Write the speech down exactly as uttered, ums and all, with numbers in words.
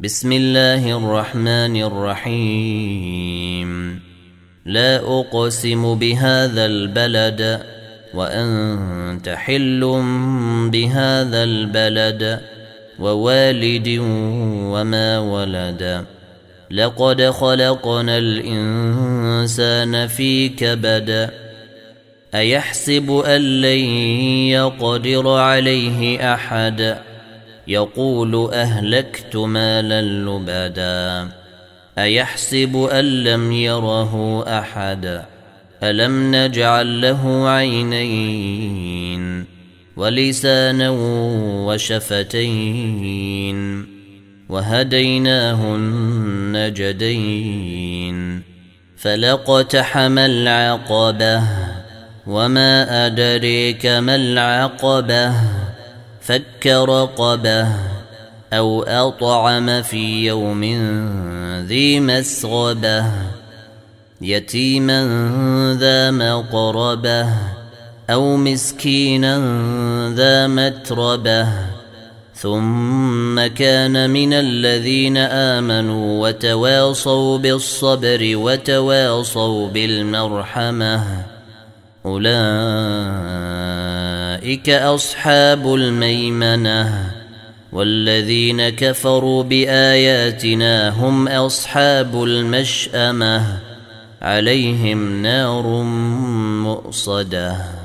بسم الله الرحمن الرحيم. لا أقسم بهذا البلد وأنت حل بهذا البلد ووالد وما ولد. لقد خلقنا الإنسان في كبد. أيحسب أن لن يقدر عليه أحد. يقول أهلكت مالا لبدا. أيحسب أن لم يره أحد. ألم نجعل له عينين ولسانا وشفتين وهديناه النجدين. فلاقتحم العقبة وما أدريك ما العقبة. فك رقبة أو أطعم في يوم ذي مسغبة. يتيما ذا مقربة أو مسكينا ذا متربة. ثم كان من الذين آمنوا وتواصوا بالصبر وتواصوا بالمرحمة. أولئك أصحاب الميمنة. والذين كفروا بآياتنا هم أصحاب المشأمة. عليهم نار مؤصدة.